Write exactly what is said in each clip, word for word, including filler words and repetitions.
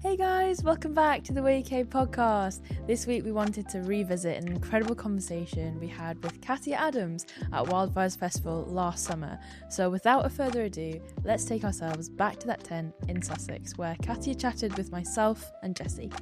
Hey guys, welcome back to the W K podcast. This week we wanted to revisit an incredible conversation we had with Katia Adams at Wildfires Festival last summer. So without a further ado, let's take ourselves back to that tent in Sussex where Katia chatted with myself and Jessie.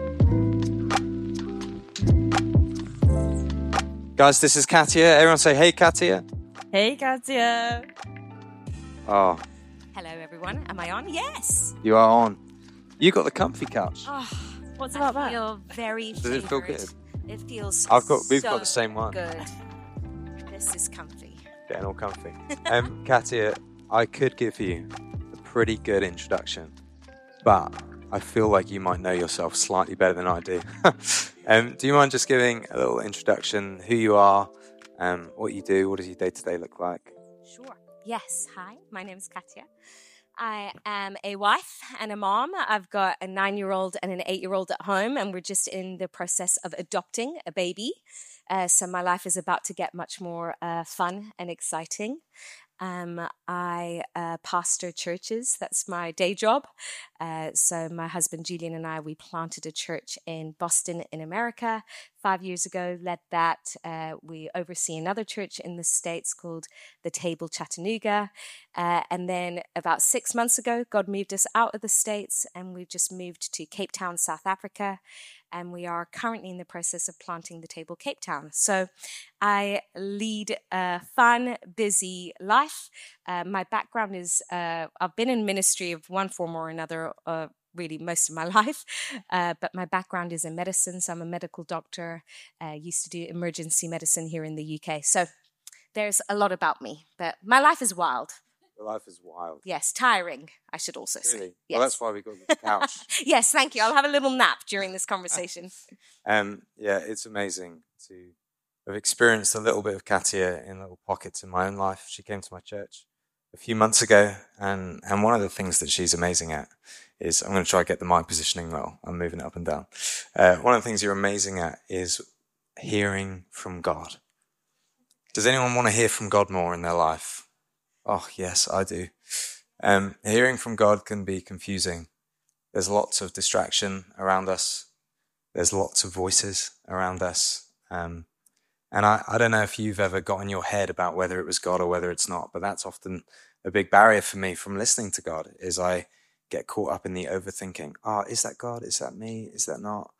Guys, this is Katia. Everyone say, hey, Katia. Hey Katia. Oh. Hello, everyone. Am I on? Yes. You are on. You got the comfy couch. Oh, What's about I that? feel very Does it feel favoured. good? It feels I've got. We've so got the same one. good. This is comfy. Getting all comfy. Um, Katia, I could give you a pretty good introduction, but I feel like you might know yourself slightly better than I do. um, do you mind just giving a little introduction, who you are, um, what you do, what does your day-to-day look like? Sure. Yes. Hi, my name is Katia. I am a wife and a mom. I've got a nine-year-old and an eight-year-old at home, and we're just in the process of adopting a baby. Uh, so my life is about to get much more uh, fun and exciting. Um, I uh, pastor churches. That's my day job. Uh, so my husband Julian and I, we planted a church in Boston in America five years ago, led that. Uh, we oversee another church in the States called The Table Chattanooga. Uh, and then about six months ago, God moved us out of the States and we've just moved to Cape Town, South Africa. And we are currently in the process of planting the Table Cape Town. So I lead a fun, busy life. Uh, my background is, uh, I've been in ministry of one form or another uh, really most of my life, uh, but my background is in medicine. So I'm a medical doctor, uh, used to do emergency medicine here in the U K. So there's a lot about me, but my life is wild. Your life is wild. Yes, tiring, I should also say. Really? Yes. Well, that's why we got the couch. Yes, thank you. I'll have a little nap during this conversation. Um, yeah, it's amazing to have experienced a little bit of Katia in little pockets in my own life. She came to my church a few months ago, and, and one of the things that she's amazing at is, I'm going to try to get the mic positioning well. I'm moving it up and down. Uh, one of the things you're amazing at is hearing from God. Does anyone want to hear from God more in their life? Oh, yes, I do. Um, hearing from God can be confusing. There's lots of distraction around us. There's lots of voices around us. Um, and I, I don't know if you've ever got in your head about whether it was God or whether it's not, but that's often a big barrier for me from listening to God, is I get caught up in the overthinking. Oh, is that God? Is that me? Is that not?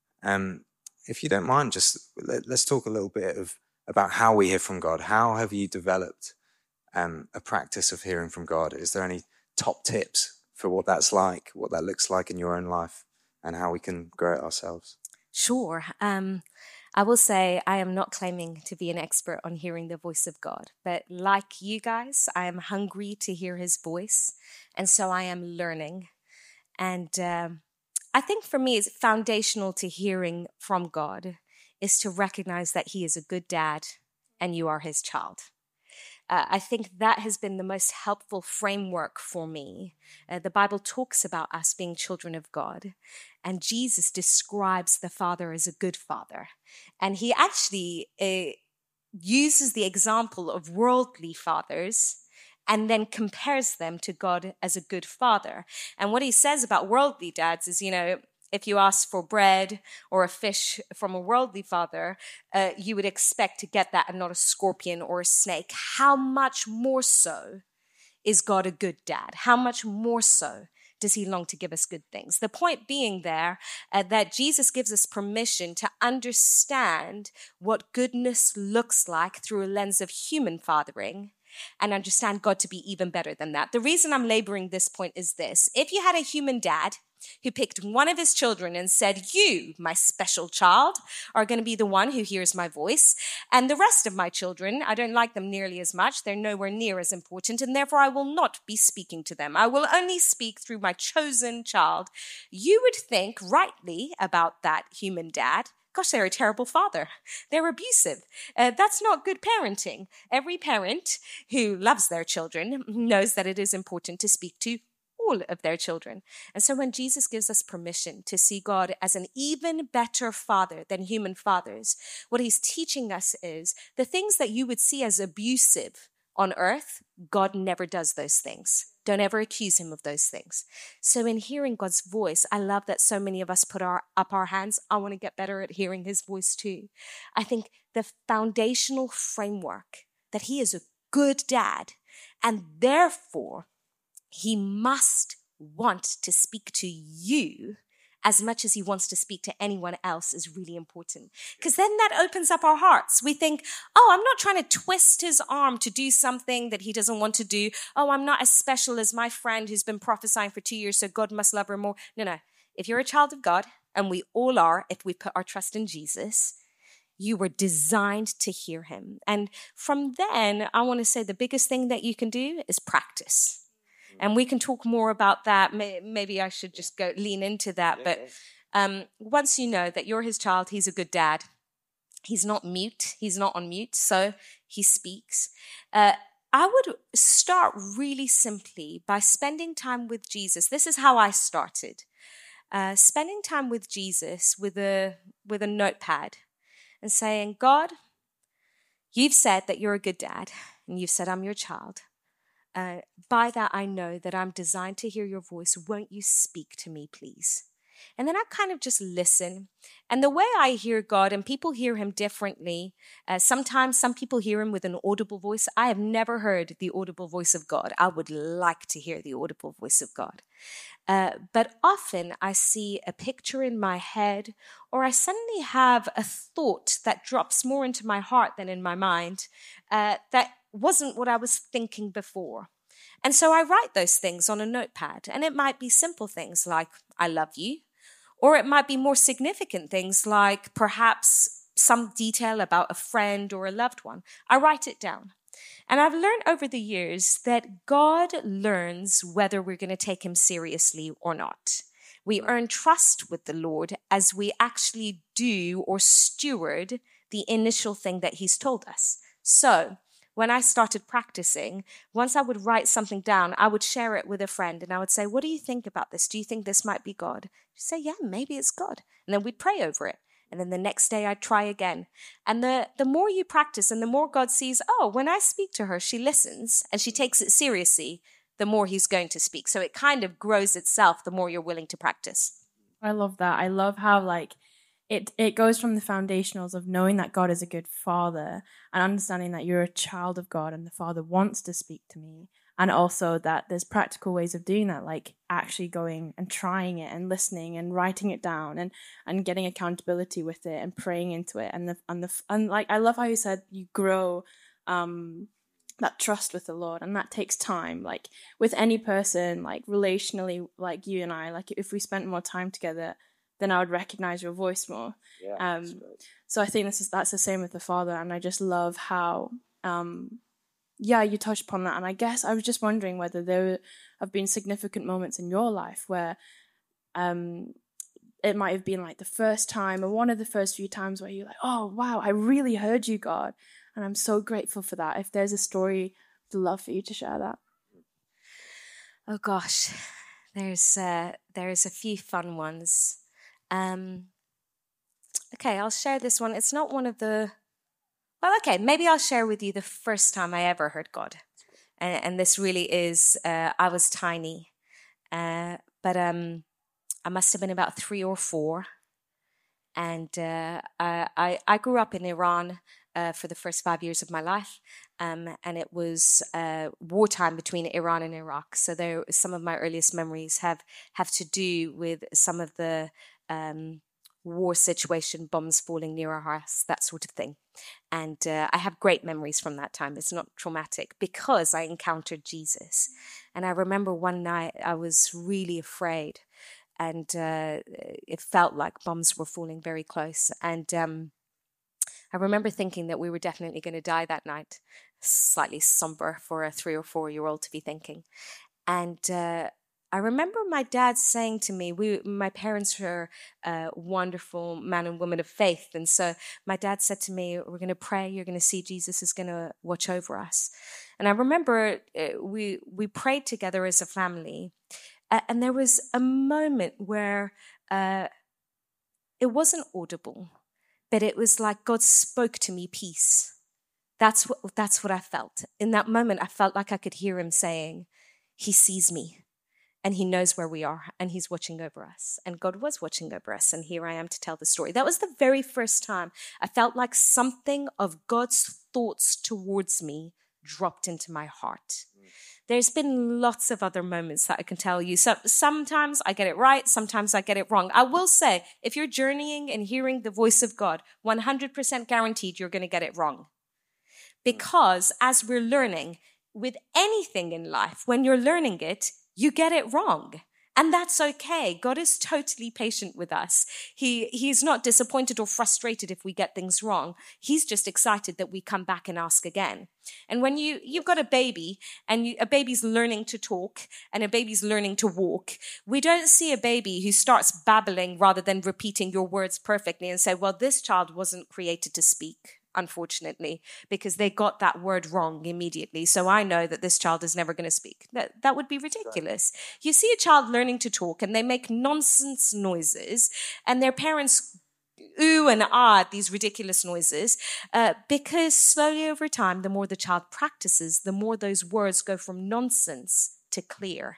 Um, if you don't mind, just let, let's talk a little bit of about how we hear from God. How have you developed um, a practice of hearing from God? Is there any top tips for what that's like, what that looks like in your own life, and how we can grow it ourselves? Sure. Um, I will say I am not claiming to be an expert on hearing the voice of God, but like you guys, I am hungry to hear his voice, and so I am learning. And um, I think for me, it's foundational to hearing from God is to recognize that he is a good dad and you are his child. Uh, I think that has been the most helpful framework for me. Uh, the Bible talks about us being children of God, and Jesus describes the Father as a good father. And he actually uh, uses the example of worldly fathers and then compares them to God as a good father. And what he says about worldly dads is, you know, if you ask for bread or a fish from a worldly father, uh, you would expect to get that and not a scorpion or a snake. How much more so is God a good dad? How much more so does he long to give us good things? The point being there uh, that Jesus gives us permission to understand what goodness looks like through a lens of human fathering and understand God to be even better than that. The reason I'm laboring this point is this. If you had a human dad who picked one of his children and said, you, my special child, are going to be the one who hears my voice, and the rest of my children, I don't like them nearly as much, they're nowhere near as important, and therefore I will not be speaking to them. I will only speak through my chosen child. You would think rightly about that human dad, gosh, they're a terrible father. They're abusive. Uh, that's not good parenting. Every parent who loves their children knows that it is important to speak to all of their children. And so when Jesus gives us permission to see God as an even better father than human fathers, what he's teaching us is the things that you would see as abusive on earth, God never does those things. Don't ever accuse him of those things. So in hearing God's voice, I love that so many of us put our, up our hands. I want to get better at hearing his voice too. I think the foundational framework that he is a good dad, and therefore he must want to speak to you as much as he wants to speak to anyone else is really important. Because then that opens up our hearts. We think, oh, I'm not trying to twist his arm to do something that he doesn't want to do. Oh, I'm not as special as my friend who's been prophesying for two years, so God must love her more. No, no. If you're a child of God, and we all are if we put our trust in Jesus, you were designed to hear him. And from then, I want to say the biggest thing that you can do is practice. And we can talk more about that. Maybe I should just go lean into that. But um, once you know that you're his child, he's a good dad. He's not mute. He's not on mute. So he speaks. Uh, I would start really simply by spending time with Jesus. This is how I started. Uh, spending time with Jesus with a, with a notepad and saying, God, you've said that you're a good dad. And you've said I'm your child. Uh, by that, I know that I'm designed to hear your voice. Won't you speak to me, please? And then I kind of just listen. And the way I hear God, and people hear him differently. Uh, sometimes some people hear him with an audible voice. I have never heard the audible voice of God. I would like to hear the audible voice of God. Uh, but often I see a picture in my head, or I suddenly have a thought that drops more into my heart than in my mind, uh, that wasn't what I was thinking before. And so I write those things on a notepad, and it might be simple things like, I love you, or it might be more significant things like perhaps some detail about a friend or a loved one. I write it down. And I've learned over the years that God learns whether we're going to take him seriously or not. We earn trust with the Lord as we actually do or steward the initial thing that he's told us. So when I started practicing, once I would write something down, I would share it with a friend and I would say, what do you think about this? Do you think this might be God? She'd say, yeah, maybe it's God. And then we'd pray over it. And then the next day I'd try again. And the, the more you practice and the more God sees, oh, when I speak to her, she listens and she takes it seriously, the more he's going to speak. So it kind of grows itself the more you're willing to practice. I love that. I love how like it, it goes from the foundationals of knowing that God is a good father and understanding that you're a child of God and the Father wants to speak to me. And also that there's practical ways of doing that, like actually going and trying it and listening and writing it down and, and getting accountability with it and praying into it. And the and the and like I love how you said you grow um, that trust with the Lord, and that takes time. Like with any person, like relationally, like you and I, like if we spent more time together, then I would recognize your voice more. Yeah, um, so I think this is that's the same with the Father, and I just love how. Um, Yeah, you touched upon that. And I guess I was just wondering whether there have been significant moments in your life where um, it might have been like the first time or one of the first few times where you're like, oh, wow, I really heard you, God. And I'm so grateful for that. If there's a story, I'd love for you to share that. Oh, gosh, there's, uh, there's a few fun ones. Um, okay, I'll share this one. It's not one of the... Well, okay, maybe I'll share with you the first time I ever heard God. And, and this really is, uh, I was tiny, uh, but um, I must have been about three or four. And uh, I, I grew up in Iran uh, for the first five years of my life. Um, and it was uh, wartime between Iran and Iraq. So there, some of my earliest memories have, have to do with some of the um, war situation, bombs falling near our house, that sort of thing. And uh, I have great memories from that time. It's not traumatic because I encountered Jesus. And I remember one night I was really afraid, and uh, it felt like bombs were falling very close. And um, I remember thinking that we were definitely going to die that night. Slightly somber for a three or four year old to be thinking. And uh, I remember my dad saying to me, we, my parents were a wonderful man and woman of faith. And so my dad said to me, we're going to pray. You're going to see Jesus is going to watch over us. And I remember uh, we, we prayed together as a family. Uh, and there was a moment where uh, it wasn't audible, but it was like God spoke to me peace. That's what, that's what I felt. In that moment, I felt like I could hear him saying, he sees me. And he knows where we are, and he's watching over us. And God was watching over us, and here I am to tell the story. That was the very first time I felt like something of God's thoughts towards me dropped into my heart. There's been lots of other moments that I can tell you. So sometimes I get it right, sometimes I get it wrong. I will say, if you're journeying and hearing the voice of God, one hundred percent guaranteed you're going to get it wrong. Because as we're learning, with anything in life, when you're learning it, you get it wrong. And that's okay. God is totally patient with us. He, he's not disappointed or frustrated if we get things wrong. He's just excited that we come back and ask again. And when you, you've got a baby and you, a baby's learning to talk and a baby's learning to walk, we don't see a baby who starts babbling rather than repeating your words perfectly and say, well, this child wasn't created to speak. Unfortunately, because they got that word wrong immediately. So I know that this child is never going to speak. That, that would be ridiculous. You see a child learning to talk and they make nonsense noises and their parents ooh and ah at these ridiculous noises uh, because slowly over time, the more the child practices, the more those words go from nonsense to clear.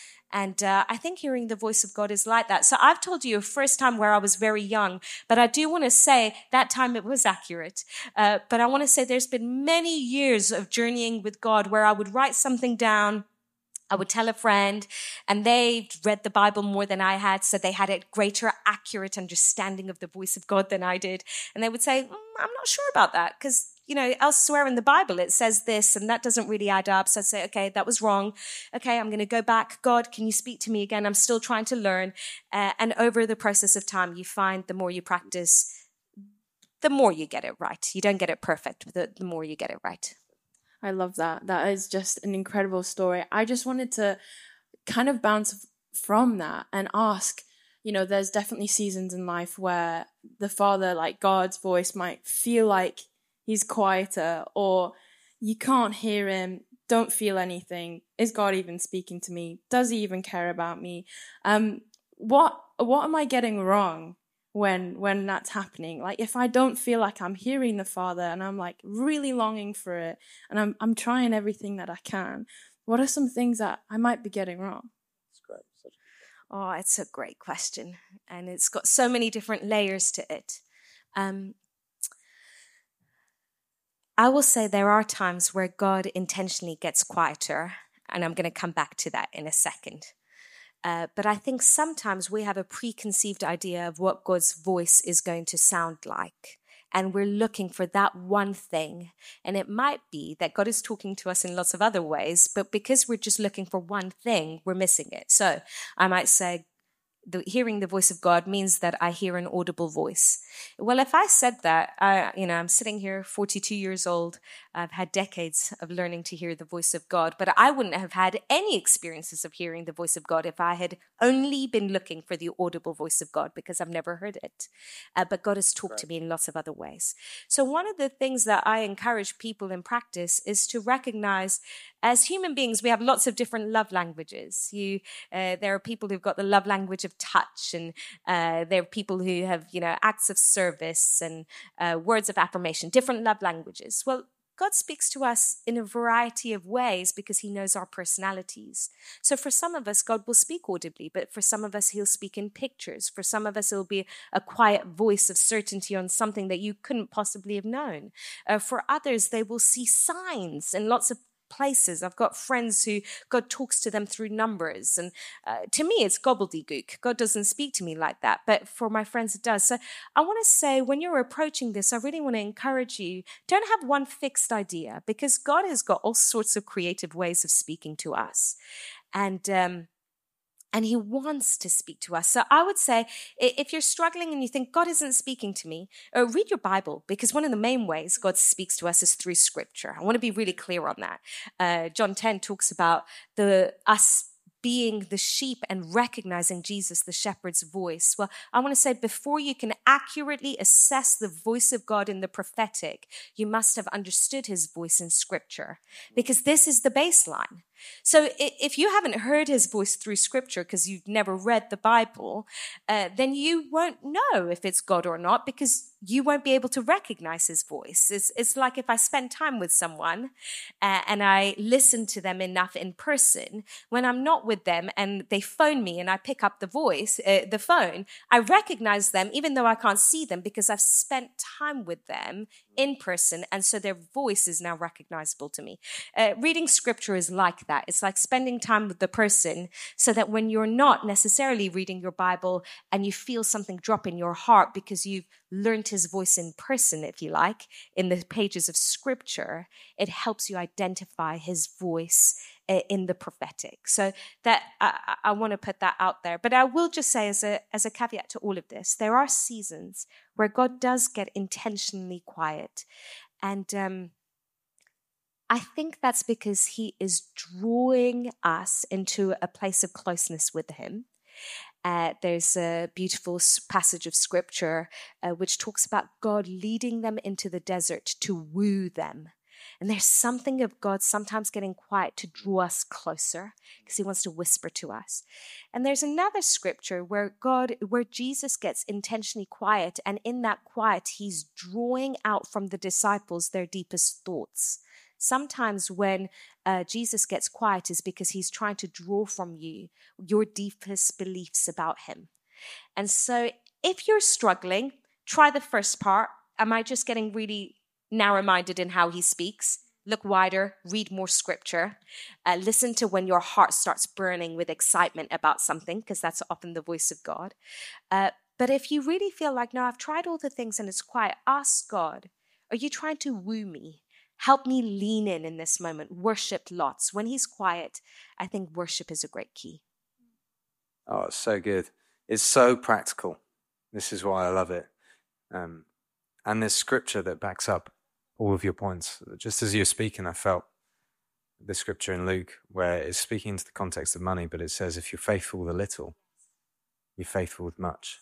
And uh, I think hearing the voice of God is like that. So I've told you a first time where I was very young, but I do want to say that time it was accurate. Uh, but I want to say there's been many years of journeying with God where I would write something down. I would tell a friend, and they read the Bible more than I had, so they had a greater accurate understanding of the voice of God than I did. And they would say, mm, I'm not sure about that, because, you know, elsewhere in the Bible it says this, and that doesn't really add up. So I'd say, okay, that was wrong. Okay, I'm going to go back. God, can you speak to me again? I'm still trying to learn. Uh, and over the process of time, you find the more you practice, the more you get it right. You don't get it perfect, but the, the more you get it right. I love that. That is just an incredible story. I just wanted to kind of bounce from that and ask, you know, there's definitely seasons in life where the Father, like God's voice, might feel like he's quieter, or you can't hear him, don't feel anything. Is God even speaking to me? Does he even care about me? Um, what what am I getting wrong when when that's happening? Like, if I don't feel like I'm hearing the Father and I'm like really longing for it and I'm I'm trying everything that I can, what are some things that I might be getting wrong? That's great. Such a Oh, it's a great question. And it's got so many different layers to it. Um, I will say there are times where God intentionally gets quieter, and I'm going to come back to that in a second. Uh, but I think sometimes we have a preconceived idea of what God's voice is going to sound like. And we're looking for that one thing. And it might be that God is talking to us in lots of other ways, but because we're just looking for one thing, we're missing it. So I might say, the, hearing the voice of God means that I hear an audible voice. Well, if I said that, I, you know, I'm sitting here, forty-two years old. I've had decades of learning to hear the voice of God, but I wouldn't have had any experiences of hearing the voice of God if I had only been looking for the audible voice of God, because I've never heard it. Uh, but God has talked right. to me in lots of other ways. So one of the things that I encourage people in practice is to recognize, as human beings, we have lots of different love languages. You, uh, there are people who've got the love language of touch, and uh, there are people who have, you know, acts of service and uh, words of affirmation, different love languages. Well, God speaks to us in a variety of ways because he knows our personalities. So for some of us, God will speak audibly, but for some of us, he'll speak in pictures. For some of us, it'll be a quiet voice of certainty on something that you couldn't possibly have known. Uh, for others, they will see signs and lots of places. I've got friends who God talks to them through numbers, and uh, to me it's gobbledygook. God doesn't speak to me like that, but for my friends it does. So I want to say, when you're approaching this, I really want to encourage you, don't have one fixed idea, because God has got all sorts of creative ways of speaking to us, and um And he wants to speak to us. So I would say, if you're struggling and you think God isn't speaking to me, uh, read your Bible, because one of the main ways God speaks to us is through Scripture. I want to be really clear on that. Uh, John ten talks about the us being the sheep and recognizing Jesus, the shepherd's voice. Well, I want to say, before you can accurately assess the voice of God in the prophetic, you must have understood his voice in Scripture, because this is the baseline. So if you haven't heard his voice through scripture because you've never read the Bible, uh, then you won't know if it's God or not, because you won't be able to recognize his voice. It's, it's like if I spend time with someone uh, and I listen to them enough in person, when I'm not with them and they phone me and I pick up the voice, uh, the phone, I recognize them even though I can't see them because I've spent time with them in person. And so their voice is now recognizable to me. Uh, reading scripture is like that. It's like spending time with the person so that when you're not necessarily reading your Bible and you feel something drop in your heart because you've learned his voice in person, if you like, in the pages of scripture, it helps you identify his voice in the prophetic. So that I, I want to put that out there. But I will just say as a as a caveat to all of this, there are seasons where God does get intentionally quiet. And um, I think that's because he is drawing us into a place of closeness with him. Uh, there's a beautiful passage of scripture uh, which talks about God leading them into the desert to woo them. And there's something of God sometimes getting quiet to draw us closer because he wants to whisper to us. And there's another scripture where God, where Jesus gets intentionally quiet. And in that quiet, he's drawing out from the disciples their deepest thoughts. Sometimes when uh, Jesus gets quiet is because he's trying to draw from you your deepest beliefs about him. And so if you're struggling, try the first part. Am I just getting really narrow-minded in how he speaks? Look wider, read more scripture, uh, listen to when your heart starts burning with excitement about something, because that's often the voice of God. Uh, but if you really feel like, no, I've tried all the things and it's quiet, ask God, are you trying to woo me? Help me lean in in this moment. Worship lots. When he's quiet, I think worship is a great key. Oh, it's so good. It's so practical. This is why I love it. Um, and there's scripture that backs up all of your points. Just as you're speaking, I felt the scripture in Luke where it's speaking into the context of money, but it says, if you're faithful with a little, you're faithful with much.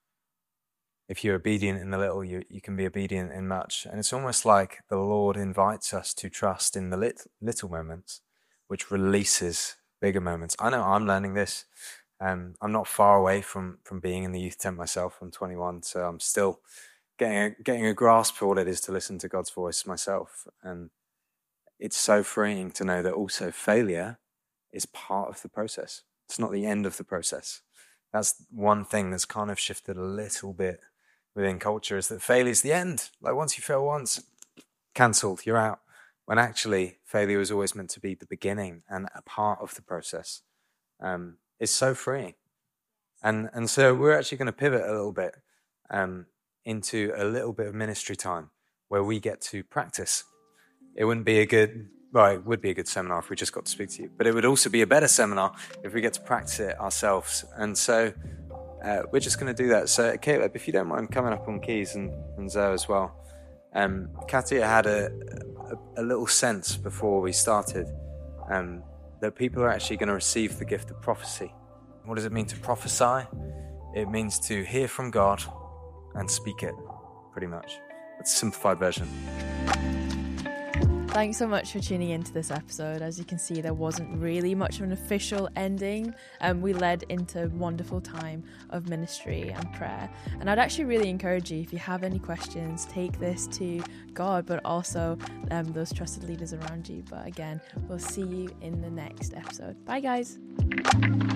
If you're obedient in the little, you, you can be obedient in much. And it's almost like the Lord invites us to trust in the lit, little moments, which releases bigger moments. I know I'm learning this. Um, I'm not far away from, from being in the youth tent myself. I'm twenty-one, so I'm still getting a, getting a grasp for what it is to listen to God's voice myself. And it's so freeing to know that also failure is part of the process. It's not the end of the process. That's one thing that's kind of shifted a little bit within culture, is that failure is the end. Like once you fail once, cancelled, you're out. When actually failure is always meant to be the beginning and a part of the process. Um, it's so freeing. And and so we're actually going to pivot a little bit um, into a little bit of ministry time where we get to practice. It wouldn't be a good, well, it would be a good seminar if we just got to speak to you, but it would also be a better seminar if we get to practice it ourselves. And so uh, we're just going to do that. So Caleb, if you don't mind coming up on keys, and, and Zoe as well. Um, Katia had a, a, a little sense before we started um, that people are actually going to receive the gift of prophecy. What does it mean to prophesy? It means to hear from God and speak it, pretty much. It's a simplified version. Thanks so much for tuning into this episode. As you can see, there wasn't really much of an official ending. Um, we led into a wonderful time of ministry and prayer. And I'd actually really encourage you, if you have any questions, take this to God, but also um, those trusted leaders around you. But again, we'll see you in the next episode. Bye, guys.